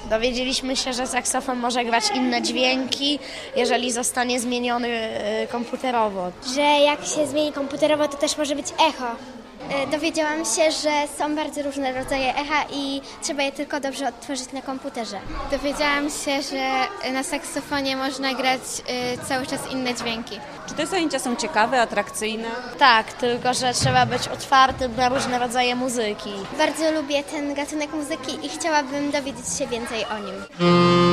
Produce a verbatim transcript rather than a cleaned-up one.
Dowiedzieliśmy się, że saksofon może grać inne dźwięki, jeżeli zostanie zmieniony komputerowo. Że jak się zmieni komputerowo, to też może być echo. Dowiedziałam się, że są bardzo różne rodzaje echa i trzeba je tylko dobrze odtworzyć na komputerze. Dowiedziałam się, że na saksofonie można grać cały czas inne dźwięki. Czy te zajęcia są ciekawe, atrakcyjne? Tak, tylko że trzeba być otwartym na różne rodzaje muzyki. Bardzo lubię ten gatunek muzyki i chciałabym dowiedzieć się więcej o nim.